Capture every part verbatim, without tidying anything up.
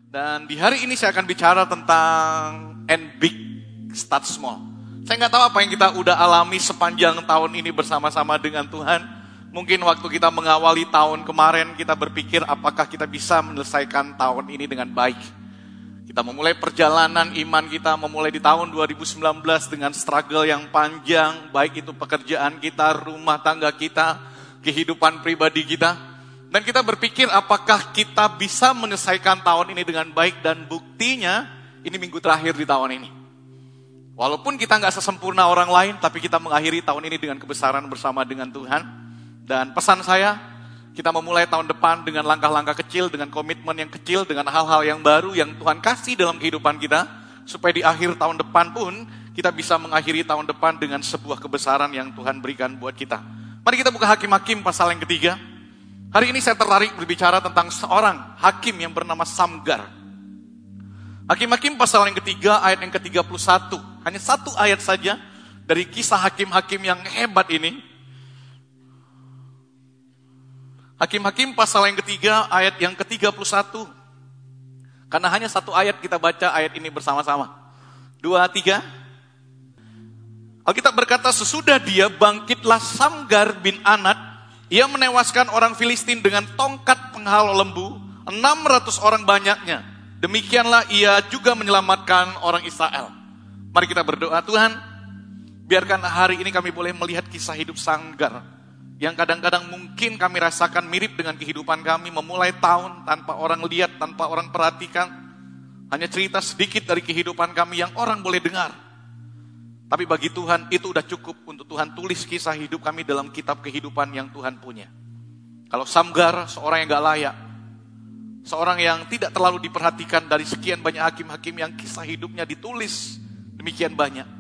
Dan di hari ini saya akan bicara tentang End Big Start Small. Saya nggak tahu apa yang kita udah alami sepanjang tahun ini bersama-sama dengan Tuhan. Mungkin waktu kita mengawali tahun kemarin kita berpikir apakah kita bisa menyelesaikan tahun ini dengan baik. Kita memulai perjalanan iman kita memulai di tahun dua ribu sembilan belas dengan struggle yang panjang, baik itu pekerjaan kita, rumah tangga kita, kehidupan pribadi kita. Dan kita berpikir apakah kita bisa menyelesaikan tahun ini dengan baik, dan buktinya ini minggu terakhir di tahun ini. Walaupun kita nggak sesempurna orang lain, tapi kita mengakhiri tahun ini dengan kebesaran bersama dengan Tuhan. Dan pesan saya, kita memulai tahun depan dengan langkah-langkah kecil, dengan komitmen yang kecil, dengan hal-hal yang baru yang Tuhan kasih dalam kehidupan kita, supaya di akhir tahun depan pun kita bisa mengakhiri tahun depan dengan sebuah kebesaran yang Tuhan berikan buat kita. Mari kita buka Hakim-Hakim pasal yang ketiga. Hari ini saya tertarik berbicara tentang seorang hakim yang bernama Samgar. Hakim-Hakim pasal yang ketiga ayat yang ke tiga puluh satu. Hanya satu ayat saja dari kisah hakim-hakim yang hebat ini. Hakim-Hakim pasal yang ketiga ayat yang ke tiga puluh satu. Karena hanya satu ayat kita baca ayat ini bersama-sama. Dua, tiga. Alkitab berkata, sesudah dia bangkitlah Samgar bin Anat. Ia menewaskan orang Filistin dengan tongkat penghalau lembu, enam ratus orang banyaknya. Demikianlah ia juga menyelamatkan orang Israel. Mari kita berdoa, Tuhan, biarkan hari ini kami boleh melihat kisah hidup Samgar, yang kadang-kadang mungkin kami rasakan mirip dengan kehidupan kami, memulai tahun tanpa orang lihat, tanpa orang perhatikan. Hanya cerita sedikit dari kehidupan kami yang orang boleh dengar. Tapi bagi Tuhan itu udah cukup untuk Tuhan tulis kisah hidup kami dalam kitab kehidupan yang Tuhan punya. Kalau Samgar, seorang yang gak layak, seorang yang tidak terlalu diperhatikan dari sekian banyak hakim-hakim yang kisah hidupnya ditulis demikian banyak.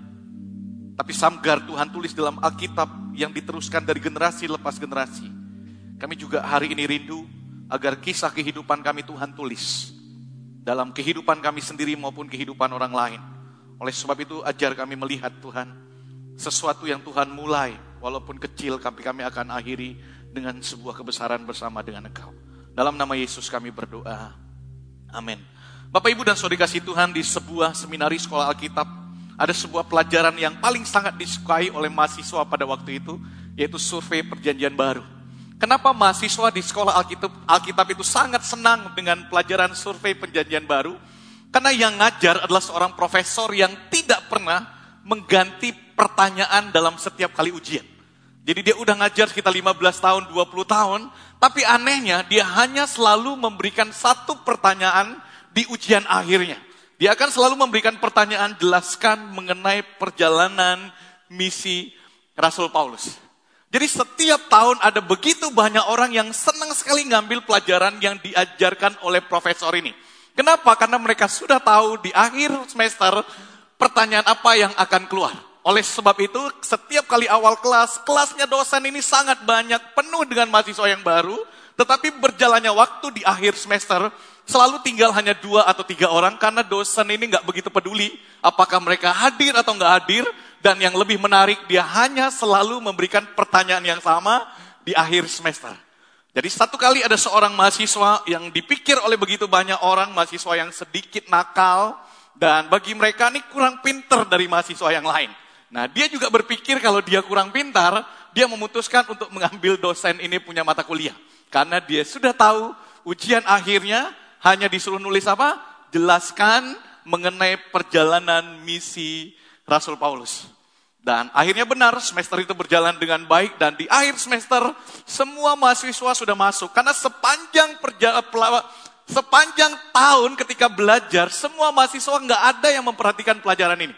Tapi Samgar Tuhan tulis dalam Alkitab yang diteruskan dari generasi lepas generasi. Kami juga hari ini rindu agar kisah kehidupan kami Tuhan tulis dalam kehidupan kami sendiri maupun kehidupan orang lain. Oleh sebab itu ajar kami melihat Tuhan, sesuatu yang Tuhan mulai, walaupun kecil, tapi kami akan akhiri dengan sebuah kebesaran bersama dengan Engkau. Dalam nama Yesus kami berdoa. Amin. Bapak Ibu dan Saudara kasih Tuhan, di sebuah seminari sekolah Alkitab, ada sebuah pelajaran yang paling sangat disukai oleh mahasiswa pada waktu itu, yaitu survei perjanjian baru. Kenapa mahasiswa di sekolah Alkitab, Alkitab itu sangat senang dengan pelajaran survei perjanjian baru? Karena yang ngajar adalah seorang profesor yang tidak pernah mengganti pertanyaan dalam setiap kali ujian. Jadi dia udah ngajar sekitar lima belas tahun, dua puluh tahun, tapi anehnya dia hanya selalu memberikan satu pertanyaan di ujian akhirnya. Dia akan selalu memberikan pertanyaan, jelaskan mengenai perjalanan misi Rasul Paulus. Jadi setiap tahun ada begitu banyak orang yang senang sekali ngambil pelajaran yang diajarkan oleh profesor ini. Kenapa? Karena mereka sudah tahu di akhir semester pertanyaan apa yang akan keluar. Oleh sebab itu, setiap kali awal kelas, kelasnya dosen ini sangat banyak, penuh dengan mahasiswa yang baru, tetapi berjalannya waktu di akhir semester, selalu tinggal hanya dua atau tiga orang, karena dosen ini nggak begitu peduli apakah mereka hadir atau nggak hadir, dan yang lebih menarik, dia hanya selalu memberikan pertanyaan yang sama di akhir semester. Jadi satu kali ada seorang mahasiswa yang dipikir oleh begitu banyak orang, mahasiswa yang sedikit nakal, dan bagi mereka ini kurang pintar dari mahasiswa yang lain. Nah, dia juga berpikir kalau dia kurang pintar, dia memutuskan untuk mengambil dosen ini punya mata kuliah. Karena dia sudah tahu ujian akhirnya hanya disuruh nulis apa? Jelaskan mengenai perjalanan misi Rasul Paulus. Dan akhirnya benar, semester itu berjalan dengan baik, dan di akhir semester semua mahasiswa sudah masuk. Karena sepanjang perjalanan, sepanjang tahun ketika belajar, semua mahasiswa nggak ada yang memperhatikan pelajaran ini.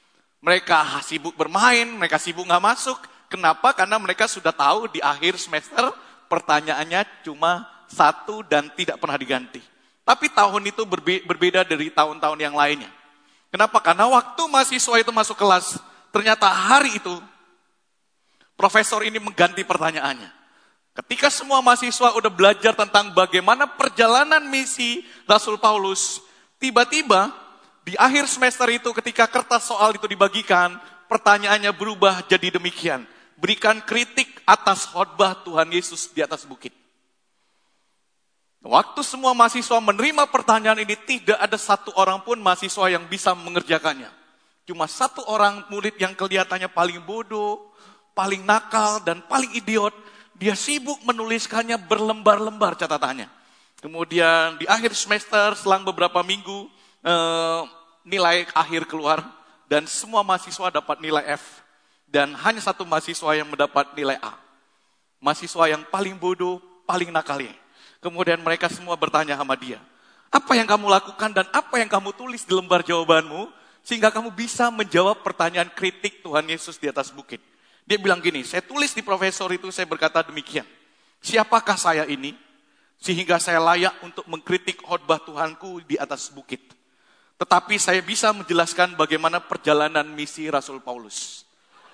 Mereka sibuk bermain, mereka sibuk nggak masuk. Kenapa? Karena mereka sudah tahu di akhir semester pertanyaannya cuma satu dan tidak pernah diganti. Tapi tahun itu berbe- berbeda dari tahun-tahun yang lainnya. Kenapa? Karena waktu mahasiswa itu masuk kelas, ternyata hari itu, profesor ini mengganti pertanyaannya. Ketika semua mahasiswa udah belajar tentang bagaimana perjalanan misi Rasul Paulus, tiba-tiba di akhir semester itu ketika kertas soal itu dibagikan, pertanyaannya berubah jadi demikian. Berikan kritik atas khotbah Tuhan Yesus di atas bukit. Waktu semua mahasiswa menerima pertanyaan ini, tidak ada satu orang pun mahasiswa yang bisa mengerjakannya. Cuma satu orang murid yang kelihatannya paling bodoh, paling nakal, dan paling idiot. Dia sibuk menuliskannya berlembar-lembar catatannya. Kemudian di akhir semester, selang beberapa minggu, eh, nilai akhir keluar. Dan semua mahasiswa dapat nilai F. Dan hanya satu mahasiswa yang mendapat nilai A. Mahasiswa yang paling bodoh, paling nakalnya. Kemudian mereka semua bertanya sama dia, apa yang kamu lakukan dan apa yang kamu tulis di lembar jawabanmu, sehingga kamu bisa menjawab pertanyaan kritik Tuhan Yesus di atas bukit. Dia bilang gini, saya tulis di profesor itu, saya berkata demikian, siapakah saya ini, sehingga saya layak untuk mengkritik khotbah Tuhanku di atas bukit. Tetapi saya bisa menjelaskan bagaimana perjalanan misi Rasul Paulus.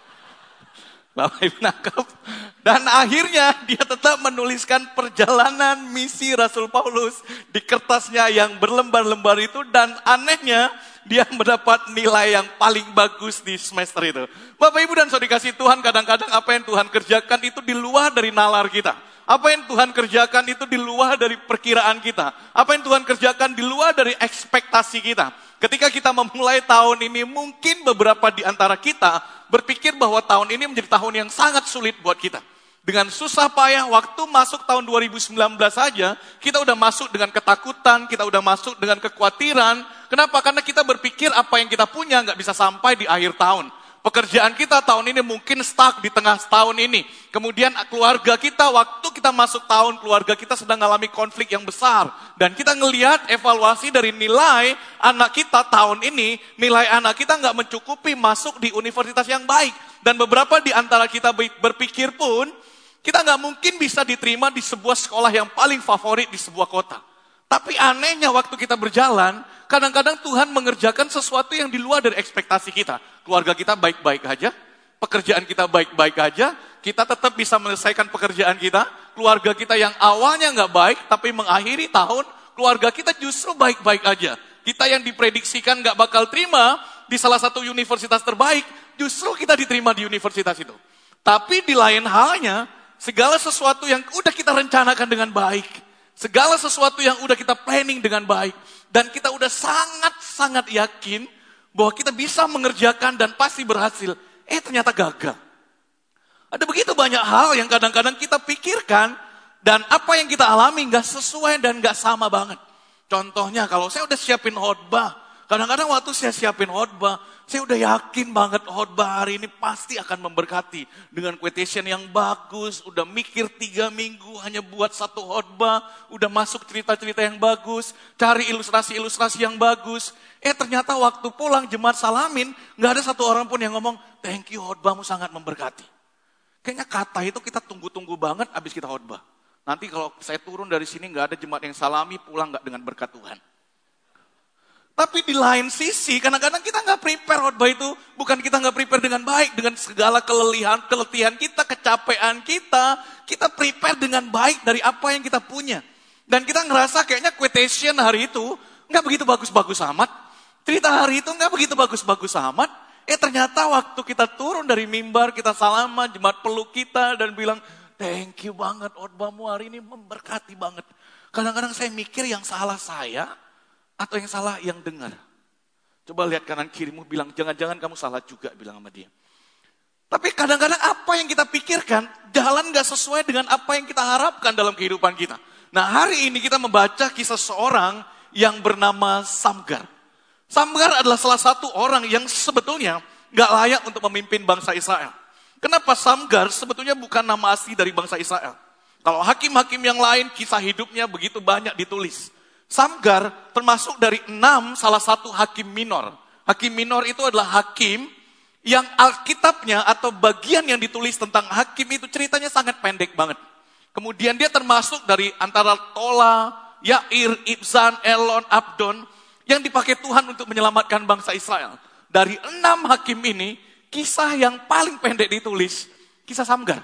Bapak Ibu nangkep. Dan akhirnya dia tetap menuliskan perjalanan misi Rasul Paulus di kertasnya yang berlembar-lembar itu. Dan anehnya dia mendapat nilai yang paling bagus di semester itu. Bapak Ibu dan Saudara kasih Tuhan, kadang-kadang apa yang Tuhan kerjakan itu di luar dari nalar kita. Apa yang Tuhan kerjakan itu di luar dari perkiraan kita. Apa yang Tuhan kerjakan di luar dari ekspektasi kita. Ketika kita memulai tahun ini, mungkin beberapa di antara kita berpikir bahwa tahun ini menjadi tahun yang sangat sulit buat kita. Dengan susah payah, waktu masuk tahun dua ribu sembilan belas saja, kita udah masuk dengan ketakutan, kita udah masuk dengan kekhawatiran. Kenapa? Karena kita berpikir apa yang kita punya nggak bisa sampai di akhir tahun. Pekerjaan kita tahun ini mungkin stuck di tengah tahun ini. Kemudian keluarga kita, waktu kita masuk tahun, keluarga kita sedang mengalami konflik yang besar. Dan kita ngelihat evaluasi dari nilai anak kita tahun ini, nilai anak kita nggak mencukupi masuk di universitas yang baik. Dan beberapa di antara kita berpikir pun, kita nggak mungkin bisa diterima di sebuah sekolah yang paling favorit di sebuah kota. Tapi anehnya waktu kita berjalan, kadang-kadang Tuhan mengerjakan sesuatu yang di luar dari ekspektasi kita. Keluarga kita baik-baik aja, pekerjaan kita baik-baik aja, kita tetap bisa menyelesaikan pekerjaan kita. Keluarga kita yang awalnya nggak baik, tapi mengakhiri tahun, keluarga kita justru baik-baik aja. Kita yang diprediksikan nggak bakal terima di salah satu universitas terbaik, justru kita diterima di universitas itu. Tapi di lain halnya, segala sesuatu yang udah kita rencanakan dengan baik, segala sesuatu yang udah kita planning dengan baik, dan kita udah sangat-sangat yakin bahwa kita bisa mengerjakan dan pasti berhasil, eh ternyata gagal. Ada begitu banyak hal yang kadang-kadang kita pikirkan, dan apa yang kita alami gak sesuai dan gak sama banget. Contohnya kalau saya udah siapin khotbah, kadang-kadang waktu saya siapin khotbah, saya udah yakin banget khotbah hari ini pasti akan memberkati. Dengan quotation yang bagus, udah mikir tiga minggu hanya buat satu khotbah, udah masuk cerita-cerita yang bagus, cari ilustrasi-ilustrasi yang bagus. Eh ternyata waktu pulang jemaat salamin, gak ada satu orang pun yang ngomong, thank you khotbahmu sangat memberkati. Kayaknya kata itu kita tunggu-tunggu banget abis kita khotbah. Nanti kalau saya turun dari sini gak ada jemaat yang salami, pulang gak dengan berkat Tuhan. Tapi di lain sisi, kadang-kadang kita nggak prepare khotbah itu, bukan kita nggak prepare dengan baik, dengan segala kelelihan, keletihan kita, kecapean kita, kita prepare dengan baik dari apa yang kita punya. Dan kita ngerasa kayaknya quotation hari itu nggak begitu bagus-bagus amat, cerita hari itu nggak begitu bagus-bagus amat. Eh ternyata waktu kita turun dari mimbar, kita salaman, jemaat peluk kita dan bilang, thank you banget khotbahmu hari ini memberkati banget. Kadang-kadang saya mikir yang salah saya, atau yang salah yang dengar. Coba lihat kanan kirimu, bilang jangan-jangan kamu salah juga, bilang sama dia. Tapi kadang-kadang apa yang kita pikirkan, jalan gak sesuai dengan apa yang kita harapkan dalam kehidupan kita. Nah hari ini kita membaca kisah seorang yang bernama Samgar. Samgar adalah salah satu orang yang sebetulnya gak layak untuk memimpin bangsa Israel. Kenapa Samgar sebetulnya bukan nama asli dari bangsa Israel? Kalau hakim-hakim yang lain, kisah hidupnya begitu banyak ditulis. Samgar termasuk dari enam salah satu hakim minor. Hakim minor itu adalah hakim yang Alkitabnya atau bagian yang ditulis tentang hakim itu ceritanya sangat pendek banget. Kemudian dia termasuk dari antara Tola, Yair, Ibzan, Elon, Abdon yang dipakai Tuhan untuk menyelamatkan bangsa Israel. Dari enam hakim ini, kisah yang paling pendek ditulis, kisah Samgar.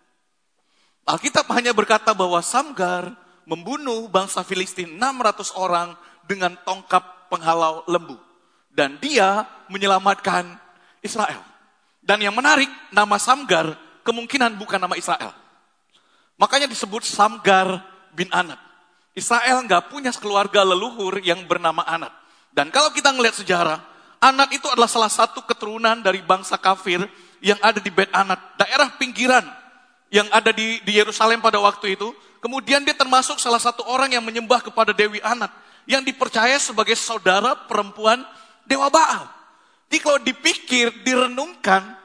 Alkitab hanya berkata bahwa Samgar membunuh bangsa Filistin enam ratus orang dengan tongkat penghalau lembu. Dan dia menyelamatkan Israel. Dan yang menarik, nama Samgar kemungkinan bukan nama Israel. Makanya disebut Samgar bin Anat. Israel nggak punya keluarga leluhur yang bernama Anat. Dan kalau kita ngelihat sejarah, Anat itu adalah salah satu keturunan dari bangsa kafir yang ada di Bet Anat, daerah pinggiran yang ada di, di Yerusalem pada waktu itu. Kemudian dia termasuk salah satu orang yang menyembah kepada Dewi Anat, yang dipercaya sebagai saudara perempuan Dewa Baal. Jadi kalau dipikir, direnungkan,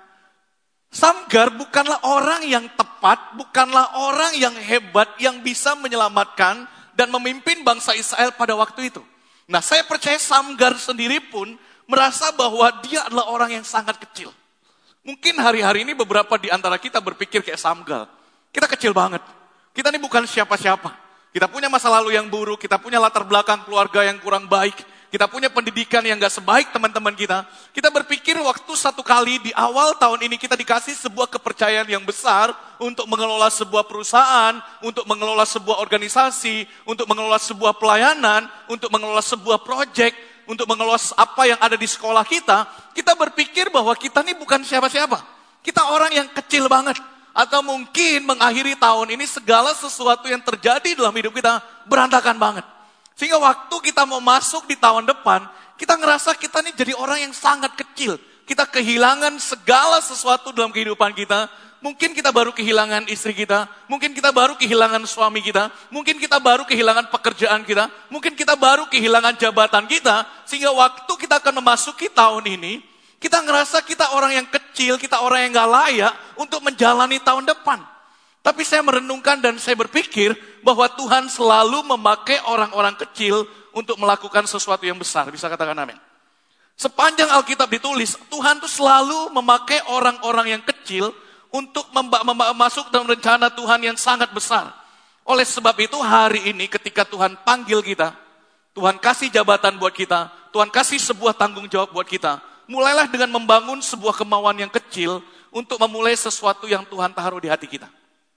Samgar bukanlah orang yang tepat, bukanlah orang yang hebat, yang bisa menyelamatkan dan memimpin bangsa Israel pada waktu itu. Nah, saya percaya Samgar sendiri pun merasa bahwa dia adalah orang yang sangat kecil. Mungkin hari-hari ini beberapa di antara kita berpikir kayak Samgar. Kita kecil banget. Kita ini bukan siapa-siapa. Kita punya masa lalu yang buruk, kita punya latar belakang keluarga yang kurang baik, kita punya pendidikan yang gak sebaik teman-teman kita. Kita berpikir waktu satu kali di awal tahun ini kita dikasih sebuah kepercayaan yang besar untuk mengelola sebuah perusahaan, untuk mengelola sebuah organisasi, untuk mengelola sebuah pelayanan, untuk mengelola sebuah proyek, untuk mengelola apa yang ada di sekolah kita. Kita berpikir bahwa kita ini bukan siapa-siapa. Kita orang yang kecil banget. Atau mungkin mengakhiri tahun ini segala sesuatu yang terjadi dalam hidup kita berantakan banget. Sehingga waktu kita mau masuk di tahun depan, kita ngerasa kita ini jadi orang yang sangat kecil. Kita kehilangan segala sesuatu dalam kehidupan kita. Mungkin kita baru kehilangan istri kita, mungkin kita baru kehilangan suami kita, mungkin kita baru kehilangan pekerjaan kita, mungkin kita baru kehilangan jabatan kita. Sehingga waktu kita akan memasuki tahun ini, kita ngerasa kita orang yang kecil, kita orang yang gak layak untuk menjalani tahun depan. Tapi saya merenungkan dan saya berpikir bahwa Tuhan selalu memakai orang-orang kecil untuk melakukan sesuatu yang besar. Bisa katakan amin. Sepanjang Alkitab ditulis, Tuhan tuh selalu memakai orang-orang yang kecil untuk memba- memba- masuk dalam rencana Tuhan yang sangat besar. Oleh sebab itu hari ini ketika Tuhan panggil kita, Tuhan kasih jabatan buat kita, Tuhan kasih sebuah tanggung jawab buat kita. Mulailah dengan membangun sebuah kemauan yang kecil untuk memulai sesuatu yang Tuhan taruh di hati kita.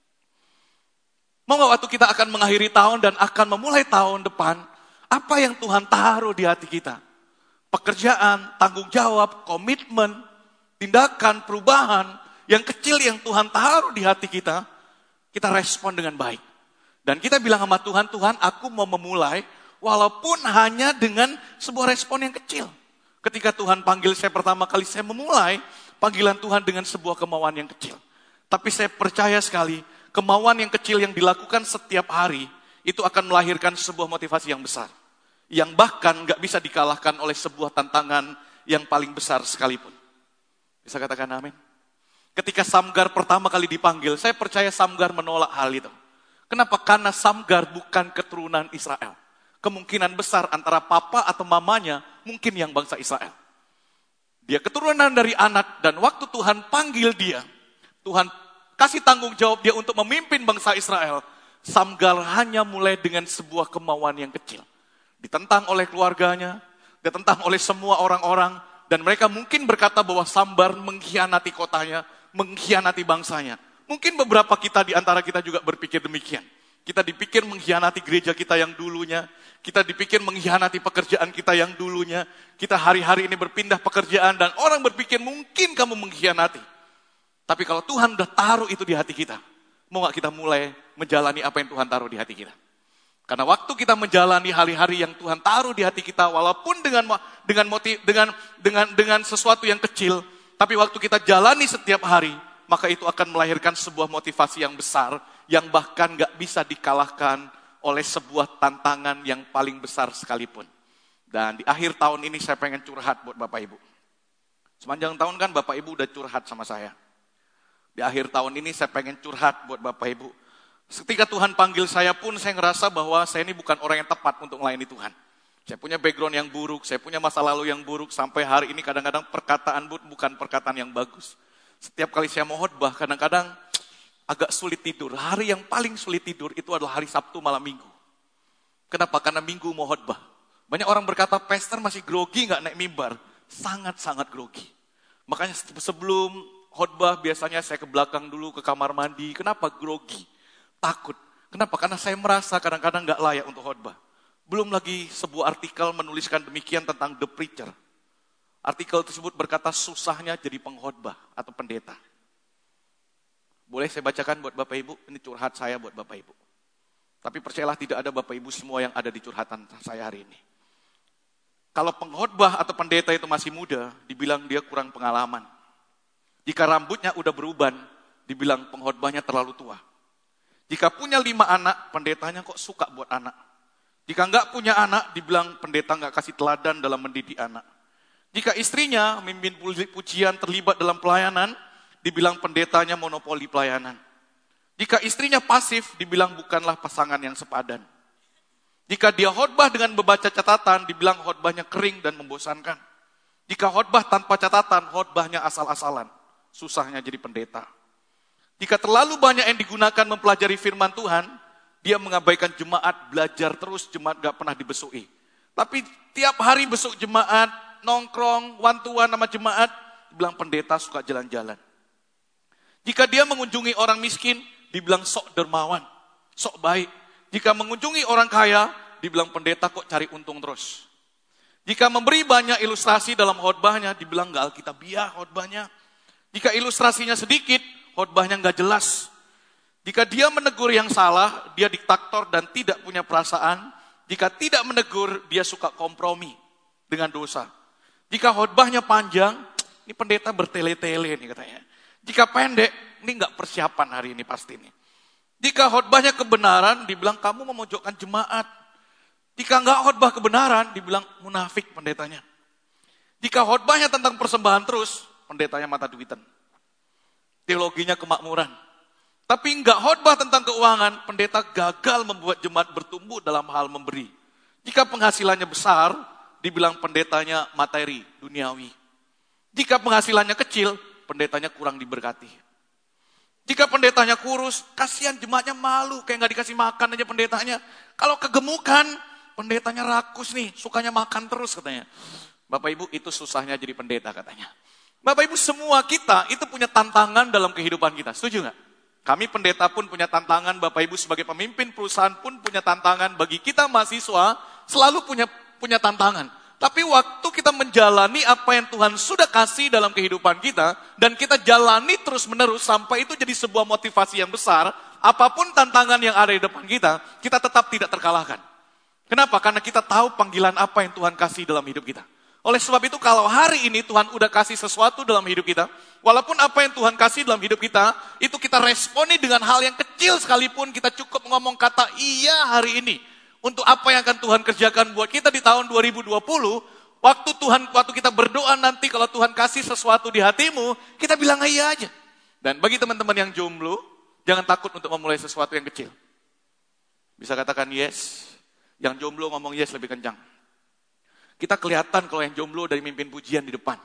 Mau gak waktu kita akan mengakhiri tahun dan akan memulai tahun depan, apa yang Tuhan taruh di hati kita? Pekerjaan, tanggung jawab, komitmen, tindakan, perubahan, yang kecil yang Tuhan taruh di hati kita, kita respon dengan baik. Dan kita bilang sama Tuhan, Tuhan aku mau memulai, walaupun hanya dengan sebuah respon yang kecil. Ketika Tuhan panggil saya pertama kali, saya memulai panggilan Tuhan dengan sebuah kemauan yang kecil. Tapi saya percaya sekali, kemauan yang kecil yang dilakukan setiap hari, itu akan melahirkan sebuah motivasi yang besar. Yang bahkan gak bisa dikalahkan oleh sebuah tantangan yang paling besar sekalipun. Bisa katakan amin? Ketika Samgar pertama kali dipanggil, saya percaya Samgar menolak hal itu. Kenapa? Karena Samgar bukan keturunan Israel. Kemungkinan besar antara papa atau mamanya mungkin yang bangsa Israel. Dia keturunan dari Anat dan waktu Tuhan panggil dia, Tuhan kasih tanggung jawab dia untuk memimpin bangsa Israel. Samgar hanya mulai dengan sebuah kemauan yang kecil. Ditentang oleh keluarganya, ditentang oleh semua orang-orang, dan mereka mungkin berkata bahwa Samgar mengkhianati kotanya, mengkhianati bangsanya. Mungkin beberapa kita di antara kita juga berpikir demikian. Kita dipikir mengkhianati gereja kita yang dulunya, kita dipikir mengkhianati pekerjaan kita yang dulunya, kita hari-hari ini berpindah pekerjaan dan orang berpikir mungkin kamu mengkhianati. Tapi kalau Tuhan udah taruh itu di hati kita, mau gak kita mulai menjalani apa yang Tuhan taruh di hati kita? Karena waktu kita menjalani hari-hari yang Tuhan taruh di hati kita, walaupun dengan dengan motiv, dengan dengan dengan sesuatu yang kecil, tapi waktu kita jalani setiap hari, maka itu akan melahirkan sebuah motivasi yang besar, yang bahkan gak bisa dikalahkan oleh sebuah tantangan yang paling besar sekalipun. Dan di akhir tahun ini saya pengen curhat buat Bapak Ibu. Sepanjang tahun kan Bapak Ibu udah curhat sama saya. Di akhir tahun ini saya pengen curhat buat Bapak Ibu. Ketika Tuhan panggil saya pun saya ngerasa bahwa saya ini bukan orang yang tepat untuk melayani Tuhan. Saya punya background yang buruk, saya punya masa lalu yang buruk, sampai hari ini kadang-kadang perkataan bukan perkataan yang bagus. Setiap kali saya mau khotbah, kadang-kadang agak sulit tidur. Hari yang paling sulit tidur itu adalah hari Sabtu malam Minggu. Kenapa? Karena Minggu mau khotbah. Banyak orang berkata, pastor masih grogi gak naik mimbar? Sangat-sangat grogi. Makanya sebelum khotbah biasanya saya ke belakang dulu ke kamar mandi. Kenapa grogi? Takut. Kenapa? Karena saya merasa kadang-kadang gak layak untuk khotbah. Belum lagi sebuah artikel menuliskan demikian tentang The Preacher. Artikel tersebut berkata susahnya jadi pengkhotbah atau pendeta. Boleh saya bacakan buat Bapak Ibu? Ini curhat saya buat Bapak Ibu. Tapi percayalah tidak ada Bapak Ibu semua yang ada di curhatan saya hari ini. Kalau pengkhotbah atau pendeta itu masih muda, dibilang dia kurang pengalaman. Jika rambutnya udah beruban, dibilang pengkhotbahnya terlalu tua. Jika punya lima anak, pendetanya kok suka buat anak. Jika enggak punya anak, dibilang pendeta enggak kasih teladan dalam mendidik anak. Jika istrinya memimpin pujian terlibat dalam pelayanan, dibilang pendetanya monopoli pelayanan. Jika istrinya pasif, dibilang bukanlah pasangan yang sepadan. Jika dia khotbah dengan membaca catatan, dibilang khotbahnya kering dan membosankan. Jika khotbah tanpa catatan, khotbahnya asal-asalan. Susahnya jadi pendeta. Jika terlalu banyak yang digunakan mempelajari firman Tuhan, dia mengabaikan jemaat, belajar terus, jemaat gak pernah dibesui. Tapi tiap hari besuk jemaat, nongkrong, one-to-one sama jemaat, dibilang pendeta suka jalan-jalan. Jika dia mengunjungi orang miskin, dibilang sok dermawan, sok baik. Jika mengunjungi orang kaya, dibilang pendeta kok cari untung terus. Jika memberi banyak ilustrasi dalam khotbahnya, dibilang gak alkitabiah khotbahnya. Jika ilustrasinya sedikit, khotbahnya gak jelas. Jika dia menegur yang salah, dia diktator dan tidak punya perasaan. Jika tidak menegur, dia suka kompromi dengan dosa. Jika khotbahnya panjang, ini pendeta bertele-tele nih katanya. Jika pendek, ini gak persiapan hari ini pasti nih. Jika khotbahnya kebenaran, dibilang kamu memojokkan jemaat. Jika enggak khotbah kebenaran, dibilang munafik pendetanya. Jika khotbahnya tentang persembahan terus, pendetanya mata duitan. Teologinya kemakmuran. Tapi enggak khotbah tentang keuangan, pendeta gagal membuat jemaat bertumbuh dalam hal memberi. Jika penghasilannya besar, dibilang pendetanya materi, duniawi. Jika penghasilannya kecil, pendetanya kurang diberkati. Jika pendetanya kurus, kasihan jemaatnya malu, kayak nggak dikasih makan aja pendetanya. Kalau kegemukan, pendetanya rakus nih, sukanya makan terus katanya. Bapak Ibu, itu susahnya jadi pendeta katanya. Bapak Ibu, semua kita itu punya tantangan dalam kehidupan kita, setuju nggak? Kami pendeta pun punya tantangan, Bapak Ibu sebagai pemimpin perusahaan pun punya tantangan. Bagi kita mahasiswa, selalu punya punya tantangan. Tapi waktu kita menjalani apa yang Tuhan sudah kasih dalam kehidupan kita, dan kita jalani terus menerus sampai itu jadi sebuah motivasi yang besar, apapun tantangan yang ada di depan kita, kita tetap tidak terkalahkan. Kenapa? Karena kita tahu panggilan apa yang Tuhan kasih dalam hidup kita. Oleh sebab itu kalau hari ini Tuhan udah kasih sesuatu dalam hidup kita, walaupun apa yang Tuhan kasih dalam hidup kita, itu kita responi dengan hal yang kecil sekalipun, kita cukup ngomong kata iya hari ini. Untuk apa yang akan Tuhan kerjakan buat kita di tahun dua ribu dua puluh, waktu Tuhan, waktu kita berdoa nanti kalau Tuhan kasih sesuatu di hatimu, kita bilang iya aja. Dan bagi teman-teman yang jomblo, jangan takut untuk memulai sesuatu yang kecil. Bisa katakan yes, yang jomblo ngomong yes lebih kencang. Kita kelihatan kalau yang jomblo dari mimpin pujian di depan.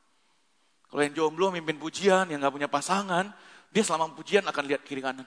Kalau yang jomblo mimpin pujian, yang gak punya pasangan, dia selama pujian akan lihat kiri kanan.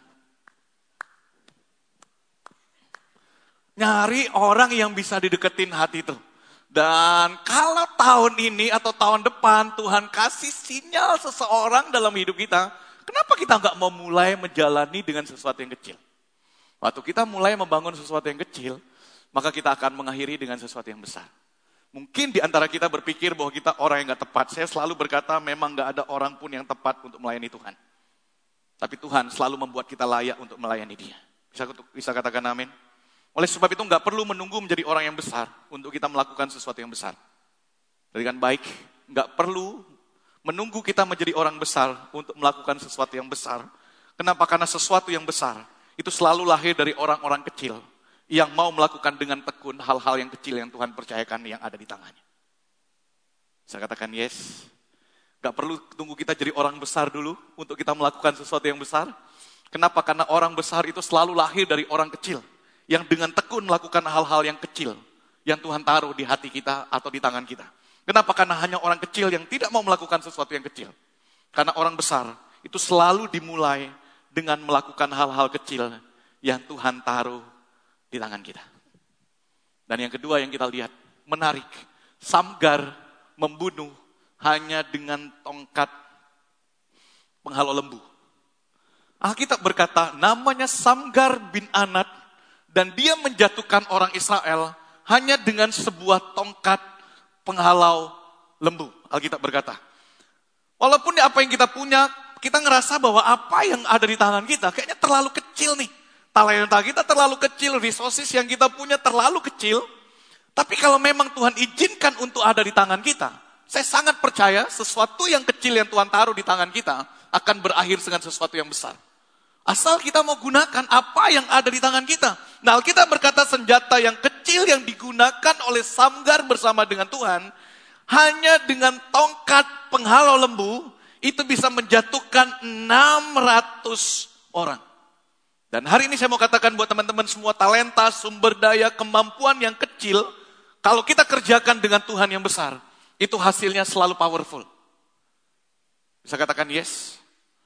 Nyari orang yang bisa dideketin hati itu. Dan kalau tahun ini atau tahun depan Tuhan kasih sinyal seseorang dalam hidup kita, kenapa kita nggak mau mulai menjalani dengan sesuatu yang kecil? Waktu kita mulai membangun sesuatu yang kecil, maka kita akan mengakhiri dengan sesuatu yang besar. Mungkin di antara kita berpikir bahwa kita orang yang nggak tepat. Saya selalu berkata memang nggak ada orang pun yang tepat untuk melayani Tuhan. Tapi Tuhan selalu membuat kita layak untuk melayani Dia. Bisa, bisa katakan amin? Oleh sebab itu nggak perlu menunggu menjadi orang yang besar untuk kita melakukan sesuatu yang besar. Dengan baik, nggak perlu menunggu kita menjadi orang besar untuk melakukan sesuatu yang besar. Kenapa? Karena sesuatu yang besar itu selalu lahir dari orang-orang kecil yang mau melakukan dengan tekun hal-hal yang kecil yang Tuhan percayakan yang ada di tangannya. Saya katakan yes. Nggak perlu tunggu kita jadi orang besar dulu untuk kita melakukan sesuatu yang besar. Kenapa? Karena orang besar itu selalu lahir dari orang kecil yang dengan tekun melakukan hal-hal yang kecil yang Tuhan taruh di hati kita atau di tangan kita. Kenapa? Karena hanya orang kecil yang tidak mau melakukan sesuatu yang kecil. Karena orang besar itu selalu dimulai dengan melakukan hal-hal kecil yang Tuhan taruh di tangan kita. Dan yang kedua yang kita lihat, menarik. Samgar membunuh hanya dengan tongkat penghalau lembu. Alkitab berkata, namanya Samgar bin Anat, dan dia menjatuhkan orang Israel hanya dengan sebuah tongkat penghalau lembu. Alkitab berkata. Walaupun apa yang kita punya, kita ngerasa bahwa apa yang ada di tangan kita kayaknya terlalu kecil nih. talenta kita terlalu kecil, resources yang kita punya terlalu kecil. Tapi kalau memang Tuhan izinkan untuk ada di tangan kita, saya sangat percaya sesuatu yang kecil yang Tuhan taruh di tangan kita akan berakhir dengan sesuatu yang besar. Asal kita mau gunakan apa yang ada di tangan kita. Nah, Alkitab berkata senjata yang kecil yang digunakan oleh Samgar bersama dengan Tuhan, hanya dengan tongkat penghalau lembu, itu bisa menjatuhkan enam ratus orang. Dan hari ini saya mau katakan buat teman-teman semua, talenta, sumber daya, kemampuan yang kecil, kalau kita kerjakan dengan Tuhan yang besar, itu hasilnya selalu powerful. Bisa katakan yes?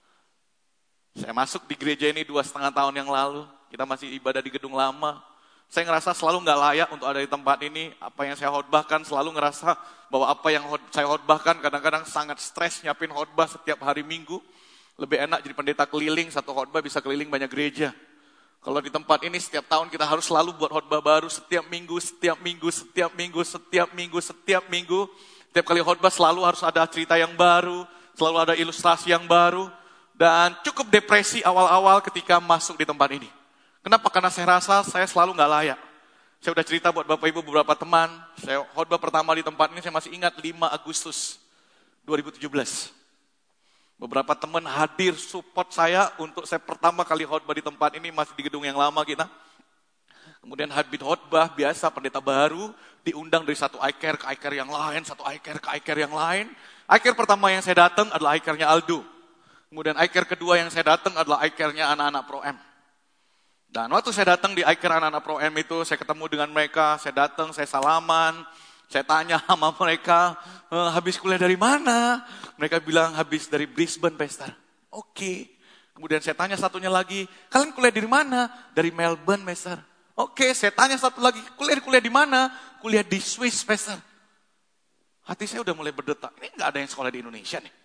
Saya masuk di gereja ini dua setengah tahun yang lalu, kita masih ibadah di gedung lama. Saya ngerasa selalu nggak layak untuk ada di tempat ini. Apa yang saya khotbahkan selalu ngerasa bahwa apa yang saya khotbahkan kadang-kadang sangat stres nyiapin khotbah setiap hari Minggu. Lebih enak jadi pendeta keliling, satu khotbah bisa keliling banyak gereja. Kalau di tempat ini setiap tahun kita harus selalu buat khotbah baru setiap minggu, setiap minggu, setiap minggu, setiap minggu, setiap minggu. Setiap kali khotbah selalu harus ada cerita yang baru, selalu ada ilustrasi yang baru. Dan cukup depresi awal-awal ketika masuk di tempat ini. Kenapa? Karena saya rasa saya selalu nggak layak. Saya udah cerita buat Bapak Ibu beberapa teman. Saya khotbah pertama di tempat ini saya masih ingat lima Agustus dua ribu tujuh belas. Beberapa teman hadir support saya untuk saya pertama kali khotbah di tempat ini, masih di gedung yang lama kita. Kemudian habis khotbah biasa pendeta baru diundang dari satu I-Care ke I-Care yang lain, satu I-Care ke I-Care yang lain. I-Care pertama yang saya datang adalah I-Care-nya Aldo. Kemudian I-Care kedua yang saya datang adalah I-Care-nya anak-anak Pro M. Dan waktu saya datang di I-Care anak-anak Pro M itu, saya ketemu dengan mereka, saya datang, saya salaman, saya tanya sama mereka, e, habis kuliah dari mana? Mereka bilang habis dari Brisbane, Pastor. Oke. Kemudian saya tanya satunya lagi, kalian kuliah dari mana? Dari Melbourne, Pastor. Oke, saya tanya satu lagi, kuliah kuliah di mana? Kuliah di Swiss, Pastor. Hati saya udah mulai berdetak, ini nggak ada yang sekolah di Indonesia nih.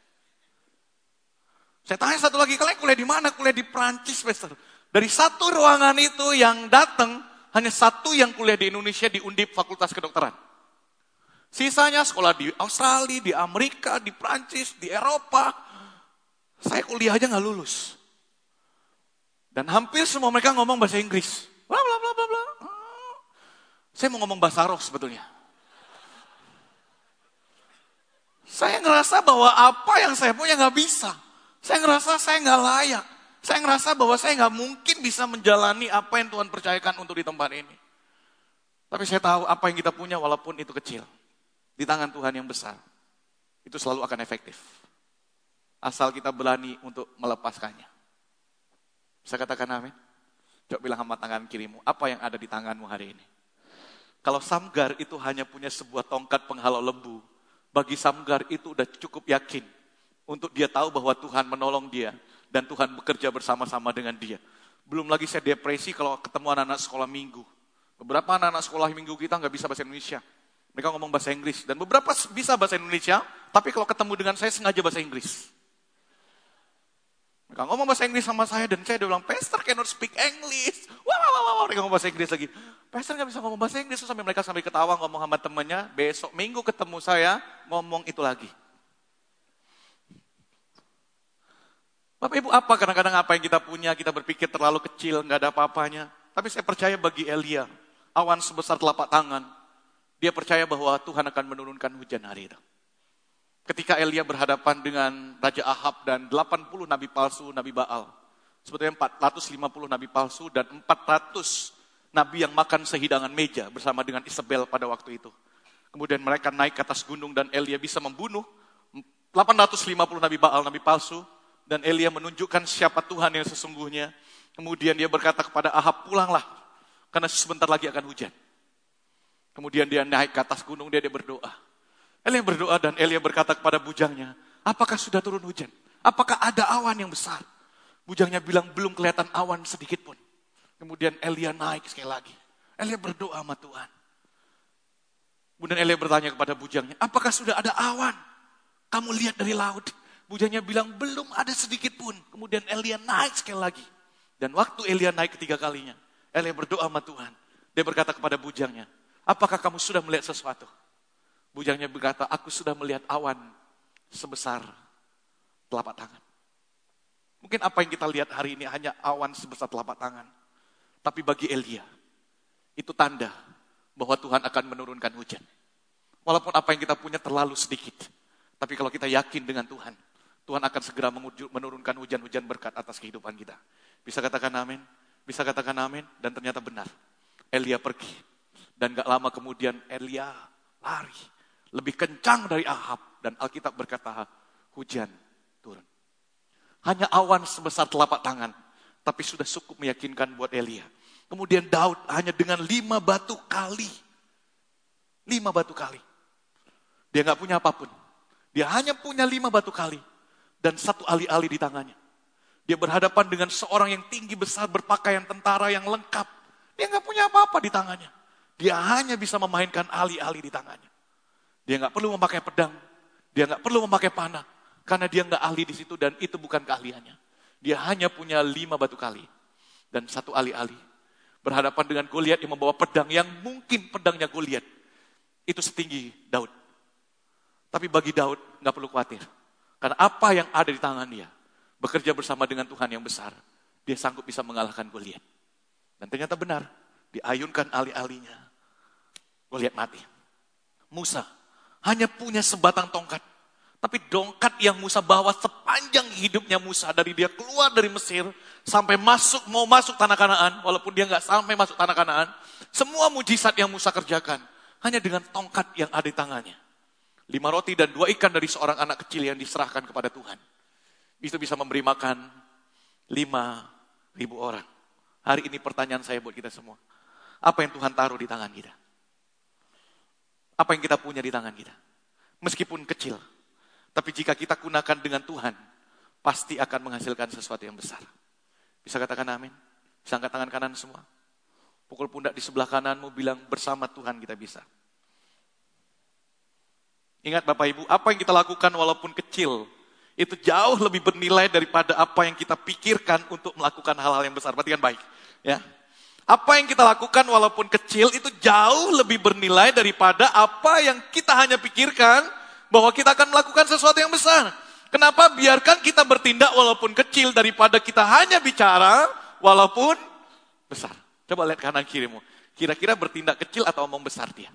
Saya tanya satu lagi, kalian kuliah di mana? Kuliah di Prancis, Pastor. Dari satu ruangan itu yang datang, hanya satu yang kuliah di Indonesia di Undip Fakultas Kedokteran. Sisanya sekolah di Australia, di Amerika, di Prancis, di Eropa. Saya kuliah aja nggak lulus. Dan hampir semua mereka ngomong bahasa Inggris. Bla bla bla bla bla. Saya mau ngomong bahasa roh sebetulnya. Saya ngerasa bahwa apa yang saya punya nggak bisa. Saya ngerasa saya nggak layak. Saya ngerasa bahwa saya nggak mungkin bisa menjalani apa yang Tuhan percayakan untuk di tempat ini. Tapi saya tahu apa yang kita punya walaupun itu kecil. Di tangan Tuhan yang besar. Itu selalu akan efektif. Asal kita berani untuk melepaskannya. Saya katakan amin. Coba bilang sama tangan kirimu, apa yang ada di tanganmu hari ini? Kalau Samgar itu hanya punya sebuah tongkat penghalau lembu, bagi Samgar itu udah cukup yakin. Untuk dia tahu bahwa Tuhan menolong dia. Dan Tuhan bekerja bersama-sama dengan dia. Belum lagi saya depresi kalau ketemu anak-anak sekolah minggu. Beberapa anak-anak sekolah minggu kita nggak bisa bahasa Indonesia. Mereka ngomong bahasa Inggris. Dan beberapa bisa bahasa Indonesia, tapi kalau ketemu dengan saya sengaja bahasa Inggris. Mereka ngomong bahasa Inggris sama saya dan saya udah bilang, Pastor cannot speak English. Wah, wah, wah, wah. Mereka ngomong bahasa Inggris lagi. Pastor nggak bisa ngomong bahasa Inggris. Sampai mereka sampai ketawa ngomong sama temannya. Besok minggu ketemu saya ngomong itu lagi. Bapak Ibu, apa kadang-kadang apa yang kita punya, kita berpikir terlalu kecil, nggak ada apa-apanya. Tapi saya percaya bagi Elia, awan sebesar telapak tangan, dia percaya bahwa Tuhan akan menurunkan hujan hari itu. Ketika Elia berhadapan dengan Raja Ahab dan delapan puluh nabi palsu, nabi Baal. Sebetulnya empat ratus lima puluh nabi palsu dan empat ratus nabi yang makan sehidangan meja bersama dengan Isabel pada waktu itu. Kemudian mereka naik ke atas gunung dan Elia bisa membunuh delapan ratus lima puluh nabi Baal, nabi palsu. Dan Elia menunjukkan siapa Tuhan yang sesungguhnya. Kemudian dia berkata kepada Ahab, pulanglah. Karena sebentar lagi akan hujan. Kemudian dia naik ke atas gunung, dia, dia berdoa. Elia berdoa dan Elia berkata kepada bujangnya, apakah sudah turun hujan? Apakah ada awan yang besar? Bujangnya bilang, belum kelihatan awan sedikit pun. Kemudian Elia naik sekali lagi. Elia berdoa sama Tuhan. Kemudian Elia bertanya kepada bujangnya, apakah sudah ada awan? Kamu lihat dari laut. Bujangnya bilang, belum ada sedikit pun. Kemudian Elia naik sekali lagi. Dan waktu Elia naik ketiga kalinya, Elia berdoa sama Tuhan. Dia berkata kepada bujangnya, apakah kamu sudah melihat sesuatu? Bujangnya berkata, aku sudah melihat awan sebesar telapak tangan. Mungkin apa yang kita lihat hari ini hanya awan sebesar telapak tangan. Tapi bagi Elia, itu tanda bahwa Tuhan akan menurunkan hujan. Walaupun apa yang kita punya terlalu sedikit. Tapi kalau kita yakin dengan Tuhan, Tuhan akan segera menurunkan hujan-hujan berkat atas kehidupan kita. Bisa katakan amin? Bisa katakan amin? Dan ternyata benar. Elia pergi. Dan gak lama kemudian Elia lari. Lebih kencang dari Ahab. Dan Alkitab berkata, hujan turun. Hanya awan sebesar telapak tangan. Tapi sudah cukup meyakinkan buat Elia. Kemudian Daud hanya dengan lima batu kali. Lima batu kali. Dia gak punya apapun. Dia hanya punya lima batu kali. Dan satu ali-ali di tangannya. Dia berhadapan dengan seorang yang tinggi besar berpakaian tentara yang lengkap. Dia gak punya apa-apa di tangannya. Dia hanya bisa memainkan ali-ali di tangannya. Dia gak perlu memakai pedang. Dia gak perlu memakai panah. Karena dia gak ahli di situ dan itu bukan keahliannya. Dia hanya punya lima batu kali. Dan satu ali-ali. Berhadapan dengan Goliat yang membawa pedang yang mungkin pedangnya Goliat. Itu setinggi Daud. Tapi bagi Daud gak perlu khawatir. Karena apa yang ada di tangan dia, bekerja bersama dengan Tuhan yang besar, dia sanggup bisa mengalahkan Goliat. Dan ternyata benar, diayunkan ali-alinya, Goliat mati. Musa hanya punya sebatang tongkat. Tapi tongkat yang Musa bawa sepanjang hidupnya Musa, dari dia keluar dari Mesir, sampai masuk mau masuk tanah Kanaan, walaupun dia nggak sampai masuk tanah Kanaan, semua mujizat yang Musa kerjakan, hanya dengan tongkat yang ada di tangannya. Lima roti dan dua ikan dari seorang anak kecil yang diserahkan kepada Tuhan. Itu bisa memberi makan lima ribu orang. Hari ini pertanyaan saya buat kita semua. Apa yang Tuhan taruh di tangan kita? Apa yang kita punya di tangan kita? Meskipun kecil. Tapi jika kita gunakan dengan Tuhan, pasti akan menghasilkan sesuatu yang besar. Bisa katakan amin? Bisa angkat tangan kanan semua? Pukul pundak di sebelah kananmu, bilang bersama Tuhan kita bisa. Ingat Bapak Ibu, apa yang kita lakukan walaupun kecil, itu jauh lebih bernilai daripada apa yang kita pikirkan untuk melakukan hal-hal yang besar. Perhatikan baik. Ya. Apa yang kita lakukan walaupun kecil, itu jauh lebih bernilai daripada apa yang kita hanya pikirkan, bahwa kita akan melakukan sesuatu yang besar. Kenapa biarkan kita bertindak walaupun kecil, daripada kita hanya bicara walaupun besar. Coba lihat kanan kirimu. Kira-kira bertindak kecil atau omong besar dia?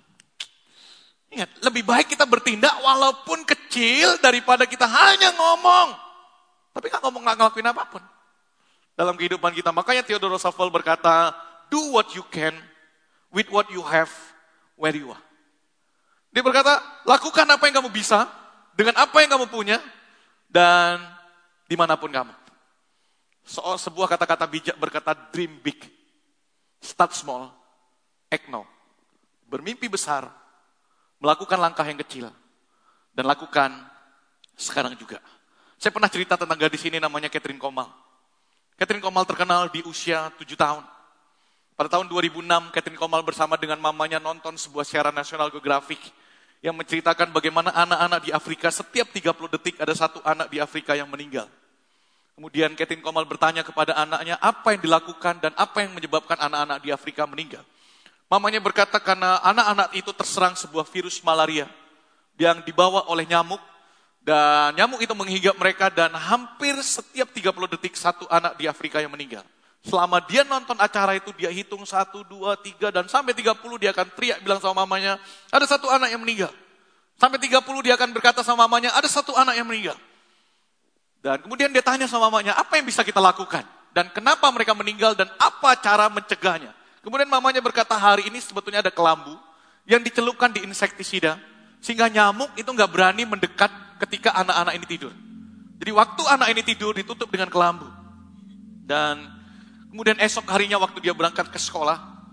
Ingat, lebih baik kita bertindak walaupun kecil daripada kita hanya ngomong. Tapi gak ngomong, gak ngelakuin apapun. Dalam kehidupan kita, makanya Theodore Roosevelt berkata, do what you can with what you have where you are. Dia berkata, lakukan apa yang kamu bisa, dengan apa yang kamu punya, dan dimanapun kamu. So, sebuah kata-kata bijak berkata, dream big, start small, act now. Bermimpi besar, melakukan langkah yang kecil, dan lakukan sekarang juga. Saya pernah cerita tentang gadis ini namanya Catherine Komal. Catherine Komal terkenal di usia tujuh tahun. Pada tahun dua ribu enam, Catherine Komal bersama dengan mamanya nonton sebuah siaran National Geographic yang menceritakan bagaimana anak-anak di Afrika, setiap tiga puluh detik ada satu anak di Afrika yang meninggal. Kemudian Catherine Komal bertanya kepada anaknya apa yang dilakukan dan apa yang menyebabkan anak-anak di Afrika meninggal. Mamanya berkata karena anak-anak itu terserang sebuah virus malaria yang dibawa oleh nyamuk, dan nyamuk itu menghinggap mereka, dan hampir setiap tiga puluh detik satu anak di Afrika yang meninggal. Selama dia nonton acara itu, dia hitung satu, dua, tiga, dan sampai tiga puluh dia akan teriak bilang sama mamanya, ada satu anak yang meninggal. Sampai tiga puluh dia akan berkata sama mamanya, ada satu anak yang meninggal. Dan kemudian dia tanya sama mamanya, apa yang bisa kita lakukan? Dan kenapa mereka meninggal dan apa cara mencegahnya? Kemudian mamanya berkata, hari ini sebetulnya ada kelambu yang dicelupkan di insektisida, sehingga nyamuk itu nggak berani mendekat ketika anak-anak ini tidur. Jadi waktu anak ini tidur ditutup dengan kelambu. Dan kemudian esok harinya waktu dia berangkat ke sekolah,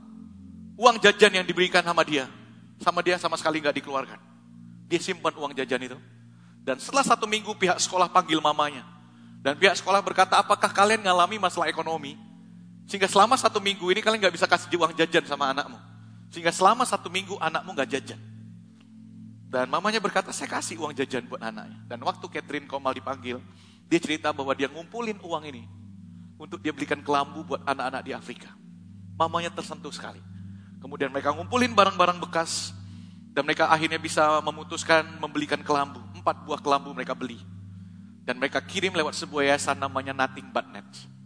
uang jajan yang diberikan sama dia, sama dia sama sekali nggak dikeluarkan. Dia simpan uang jajan itu. Dan setelah satu minggu pihak sekolah panggil mamanya. Dan pihak sekolah berkata, apakah kalian ngalami masalah ekonomi? Sehingga selama satu minggu ini kalian gak bisa kasih uang jajan sama anakmu. Sehingga selama satu minggu anakmu gak jajan. Dan mamanya berkata, saya kasih uang jajan buat anaknya. Dan waktu Catherine Komal dipanggil, dia cerita bahwa dia ngumpulin uang ini untuk dia belikan kelambu buat anak-anak di Afrika. Mamanya tersentuh sekali. Kemudian mereka ngumpulin barang-barang bekas, dan mereka akhirnya bisa memutuskan membelikan kelambu. Empat buah kelambu mereka beli. Dan mereka kirim lewat sebuah yayasan namanya Nothing But Nets.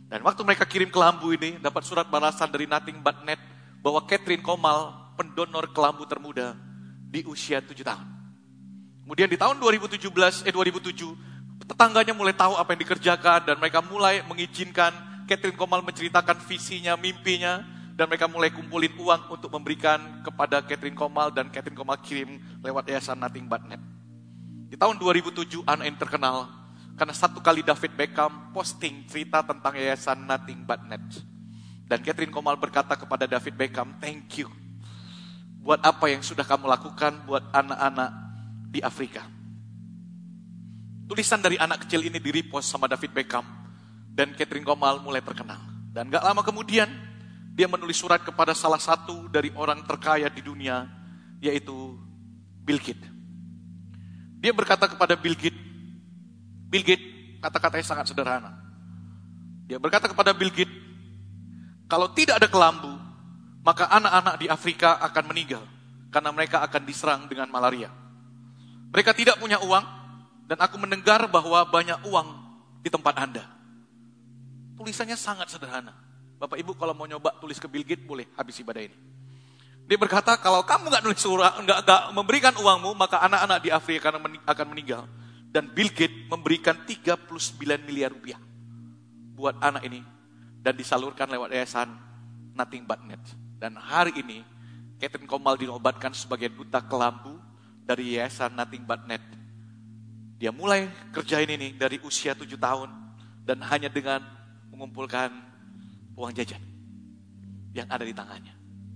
Dan waktu mereka kirim kelambu ini, dapat surat balasan dari Nothing But Net bahwa Catherine Comal, pendonor kelambu termuda di usia tujuh tahun. Kemudian di tahun dua ribu tujuh belas, eh dua ribu tujuh, tetangganya mulai tahu apa yang dikerjakan dan mereka mulai mengizinkan Catherine Comal menceritakan visinya, mimpinya, dan mereka mulai kumpulin uang untuk memberikan kepada Catherine Comal dan Catherine Comal kirim lewat yayasan Nothing But Net. Di tahun dua ribu tujuh, anak ini terkenal karena satu kali David Beckham posting cerita tentang yayasan Nothing But Net. Dan Catherine Comal berkata kepada David Beckham, thank you buat apa yang sudah kamu lakukan buat anak-anak di Afrika. Tulisan dari anak kecil ini di-repost sama David Beckham dan Catherine Comal mulai terkenal. Dan gak lama kemudian dia menulis surat kepada salah satu dari orang terkaya di dunia, yaitu Bill Gates. Dia berkata kepada Bill Gates, Bill Gates, kata-katanya sangat sederhana. Dia berkata kepada Bill Gates, kalau tidak ada kelambu, maka anak-anak di Afrika akan meninggal, karena mereka akan diserang dengan malaria. Mereka tidak punya uang, dan aku mendengar bahwa banyak uang di tempat Anda. Tulisannya sangat sederhana. Bapak Ibu kalau mau nyoba tulis ke Bill Gates, boleh habis ibadah ini. Dia berkata, kalau kamu nggak nulis surat, nggak, nggak memberikan uangmu, maka anak-anak di Afrika akan meninggal. Dan Bill Gates memberikan tiga puluh sembilan miliar rupiah buat anak ini dan disalurkan lewat yayasan Nothing But Net. Dan hari ini Catherine Comal dinobatkan sebagai duta kelambu dari yayasan Nothing But Net. Dia mulai kerjain ini dari usia tujuh tahun dan hanya dengan mengumpulkan uang jajan yang ada di tangannya.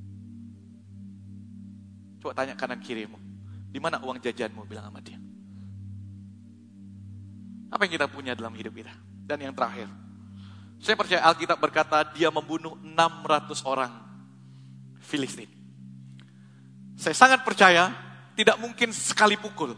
Coba tanya kanan kirimu, di mana uang jajanmu? Bilang sama dia. Apa yang kita punya dalam hidup kita? Dan yang terakhir, saya percaya Alkitab berkata dia membunuh enam ratus orang Filistin. Saya sangat percaya tidak mungkin sekali pukul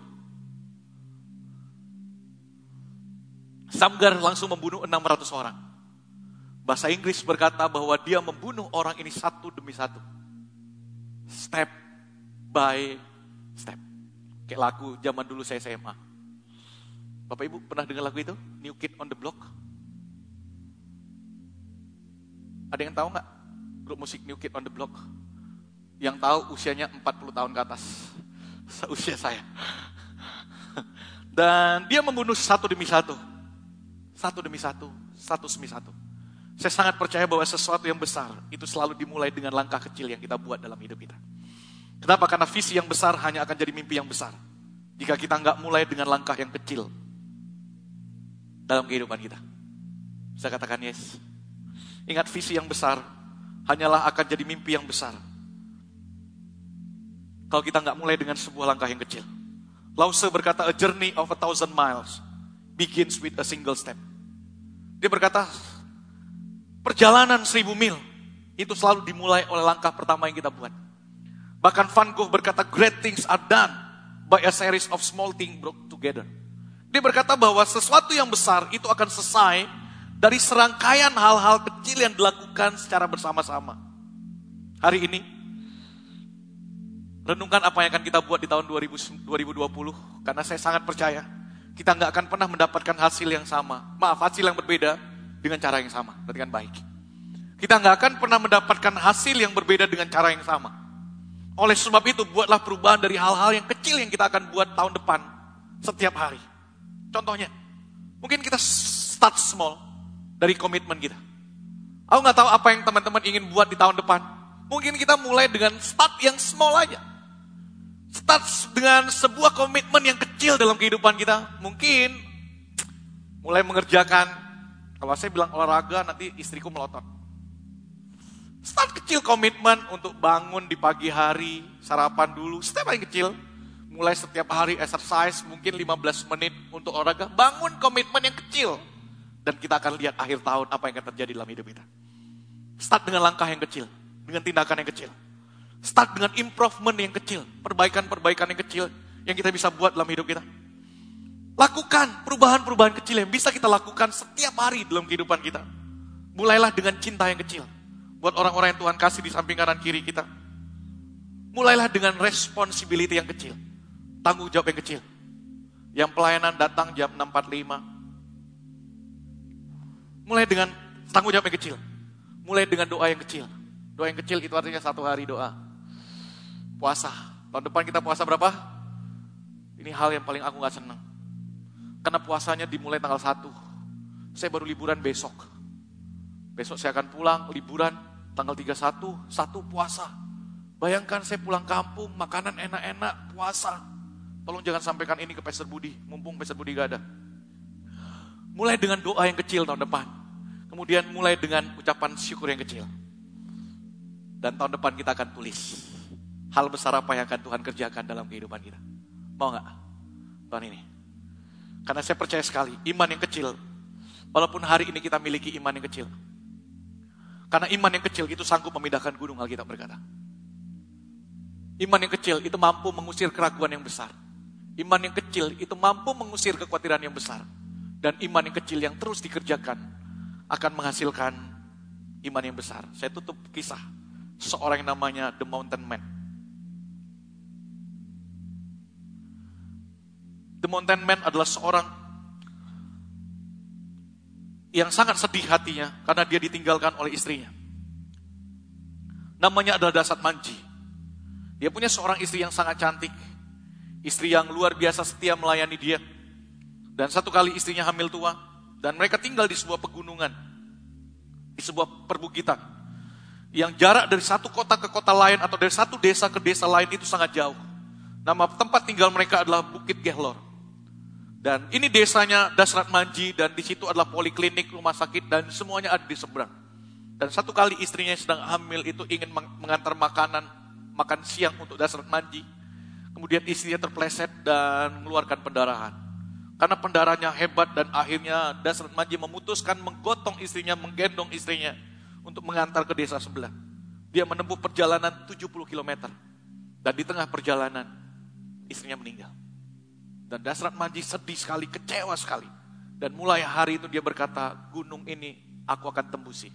Samgar langsung membunuh enam ratus orang. Bahasa Inggris berkata bahwa dia membunuh orang ini satu demi satu. Step by step. Kayak lagu zaman dulu saya S M A. Bapak Ibu pernah dengar lagu itu? New Kid on the Block? Ada yang tahu nggak grup musik New Kid on the Block? Yang tahu usianya empat puluh tahun ke atas. Seusia saya. Dan dia membunuh satu demi satu. Satu demi satu, satu demi satu. Saya sangat percaya bahwa sesuatu yang besar itu selalu dimulai dengan langkah kecil yang kita buat dalam hidup kita. Kenapa? Karena visi yang besar hanya akan jadi mimpi yang besar jika kita nggak mulai dengan langkah yang kecil dalam kehidupan kita. Saya katakan yes. Ingat, visi yang besar hanyalah akan jadi mimpi yang besar kalau kita nggak mulai dengan sebuah langkah yang kecil. Lause berkata, a journey of a thousand miles begins with a single step. Dia berkata, perjalanan seribu mil itu selalu dimulai oleh langkah pertama yang kita buat. Bahkan Van Gogh berkata, great things are done by a series of small things brought together. Dia berkata bahwa sesuatu yang besar itu akan selesai dari serangkaian hal-hal kecil yang dilakukan secara bersama-sama. Hari ini, renungkan apa yang akan kita buat di tahun dua ribu dua puluh, karena saya sangat percaya kita nggak akan pernah mendapatkan hasil yang sama. Maaf, hasil yang berbeda dengan cara yang sama. Berarti kan baik. Kita nggak akan pernah mendapatkan hasil yang berbeda dengan cara yang sama. Oleh sebab itu, buatlah perubahan dari hal-hal yang kecil yang kita akan buat tahun depan setiap hari. Contohnya, mungkin kita start small dari komitmen kita. Aku nggak tahu apa yang teman-teman ingin buat di tahun depan. Mungkin kita mulai dengan start yang small aja. Start dengan sebuah komitmen yang kecil dalam kehidupan kita. Mungkin mulai mengerjakan, kalau saya bilang olahraga, nanti istriku melotot. Start kecil komitmen untuk bangun di pagi hari, sarapan dulu, step yang kecil. Mulai setiap hari exercise, mungkin lima belas menit untuk olahraga. Bangun komitmen yang kecil. Dan kita akan lihat akhir tahun apa yang akan terjadi dalam hidup kita. Start dengan langkah yang kecil, dengan tindakan yang kecil. Start dengan improvement yang kecil, perbaikan-perbaikan yang kecil yang kita bisa buat dalam hidup kita. Lakukan perubahan-perubahan kecil yang bisa kita lakukan setiap hari dalam kehidupan kita. Mulailah dengan cinta yang kecil. Buat orang-orang yang Tuhan kasih di samping kanan kiri kita. Mulailah dengan responsibility yang kecil. Tanggung jawab yang kecil. Yang pelayanan datang jam enam empat puluh lima. Mulai dengan tanggung jawab yang kecil. Mulai dengan doa yang kecil. Doa yang kecil itu artinya satu hari doa. Puasa. Tahun depan kita puasa berapa? Ini hal yang paling aku gak senang. Karena puasanya dimulai tanggal satu. Saya baru liburan besok. Besok saya akan pulang, liburan, tanggal tiga puluh satu, satu puasa. Bayangkan saya pulang kampung, makanan enak-enak, puasa. Tolong jangan sampaikan ini ke Pastor Budi, mumpung Pastor Budi gak ada. Mulai dengan doa yang kecil tahun depan. Kemudian mulai dengan ucapan syukur yang kecil. Dan tahun depan kita akan tulis hal besar apa yang akan Tuhan kerjakan dalam kehidupan kita. Mau gak? Tahun ini. Karena saya percaya sekali, iman yang kecil, walaupun hari ini kita miliki iman yang kecil. Karena iman yang kecil itu sanggup memindahkan gunung, Alkitab berkata. Iman yang kecil itu mampu mengusir keraguan yang besar. Iman yang kecil itu mampu mengusir kekhawatiran yang besar. Dan iman yang kecil yang terus dikerjakan akan menghasilkan iman yang besar. Saya tutup kisah seorang yang namanya The Mountain Man. The Mountain Man adalah seorang yang sangat sedih hatinya karena dia ditinggalkan oleh istrinya. Namanya adalah Dasrat Manji. Dia punya seorang istri yang sangat cantik. Istri yang luar biasa setia melayani dia. Dan satu kali istrinya hamil tua. Dan mereka tinggal di sebuah pegunungan. Di sebuah perbukitan. Yang jarak dari satu kota ke kota lain atau dari satu desa ke desa lain itu sangat jauh. Nama tempat tinggal mereka adalah Bukit Gehlor. Dan ini desanya Dasrat Manji dan di situ adalah poliklinik, rumah sakit dan semuanya ada di seberang. Dan satu kali istrinya yang sedang hamil itu ingin mengantar makanan, makan siang untuk Dasrat Manji. Kemudian istrinya terpleset dan mengeluarkan pendarahan. Karena pendarahannya hebat dan akhirnya Dasrat Manji memutuskan menggotong istrinya, menggendong istrinya untuk mengantar ke desa sebelah. Dia menempuh perjalanan tujuh puluh kilometer. Dan di tengah perjalanan istrinya meninggal. Dan Dasrat Manji sedih sekali, kecewa sekali. Dan mulai hari itu dia berkata, gunung ini aku akan tembusi.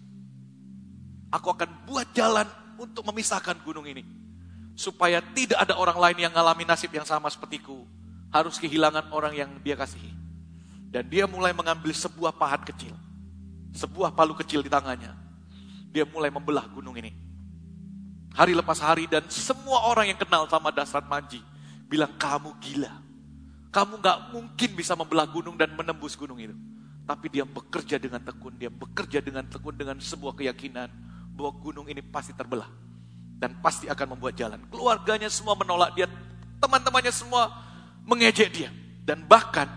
Aku akan buat jalan untuk memisahkan gunung ini. Supaya tidak ada orang lain yang mengalami nasib yang sama sepertiku. Harus kehilangan orang yang dia kasihi. Dan dia mulai mengambil sebuah pahat kecil. Sebuah palu kecil di tangannya. Dia mulai membelah gunung ini. Hari lepas hari dan semua orang yang kenal sama Dasrat Manji bilang, kamu gila. Kamu gak mungkin bisa membelah gunung dan menembus gunung itu. Tapi dia bekerja dengan tekun. Dia bekerja dengan tekun dengan sebuah keyakinan bahwa gunung ini pasti terbelah. Dan pasti akan membuat jalan. Keluarganya semua menolak dia. Teman-temannya semua mengejek dia. Dan bahkan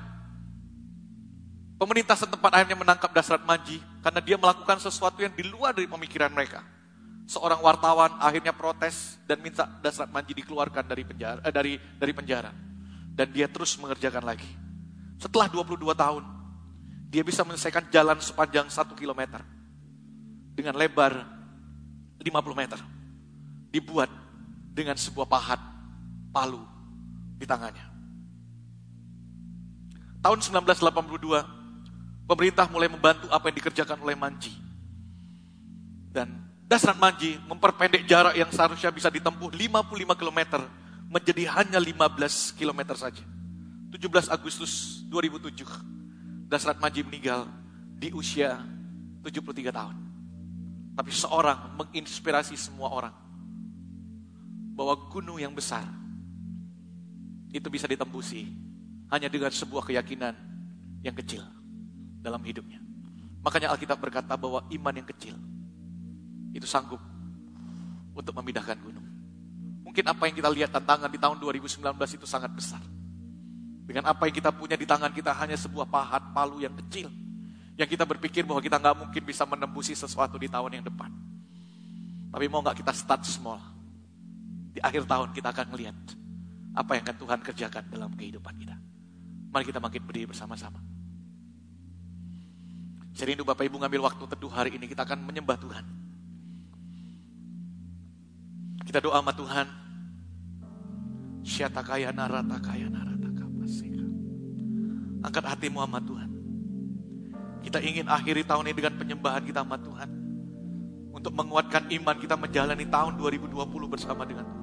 pemerintah setempat akhirnya menangkap Dasrat Manji. Karena dia melakukan sesuatu yang di luar dari pemikiran mereka. Seorang wartawan akhirnya protes dan minta Dasrat Manji dikeluarkan dari penjara. Eh, dari, dari penjara. Dan dia terus mengerjakan lagi. Setelah dua puluh dua tahun, dia bisa menyelesaikan jalan sepanjang satu kilometer. Dengan lebar lima puluh meter. Dibuat dengan sebuah pahat palu di tangannya. Tahun seribu sembilan ratus delapan puluh dua, pemerintah mulai membantu apa yang dikerjakan oleh Manji. Dan Dasrat Manji memperpendek jarak yang seharusnya bisa ditempuh lima puluh lima kilometer menjadi hanya lima belas kilometer saja. tujuh belas Agustus dua ribu tujuh, Dasrat Manji meninggal di usia tujuh puluh tiga tahun. Tapi seorang menginspirasi semua orang bahwa gunung yang besar itu bisa ditembusi hanya dengan sebuah keyakinan yang kecil dalam hidupnya. Makanya Alkitab berkata bahwa iman yang kecil itu sanggup untuk memindahkan gunung. Mungkin apa yang kita lihat tantangan di tahun dua ribu sembilan belas itu sangat besar. Dengan apa yang kita punya di tangan kita hanya sebuah pahat palu yang kecil. Yang kita berpikir bahwa kita gak mungkin bisa menembusi sesuatu di tahun yang depan. Tapi mau gak kita start small. Di akhir tahun kita akan melihat apa yang akan Tuhan kerjakan dalam kehidupan kita. Mari kita makin berdiri bersama-sama. Saya rindu Bapak Ibu ngambil waktu teduh hari ini. Kita akan menyembah Tuhan. Kita doa sama Tuhan. Syatakaya naratakaya naratakapasika. Angkat hatimu sama Tuhan. Kita ingin akhiri tahun ini dengan penyembahan kita sama Tuhan. Untuk menguatkan iman kita menjalani tahun dua ribu dua puluh bersama dengan Tuhan.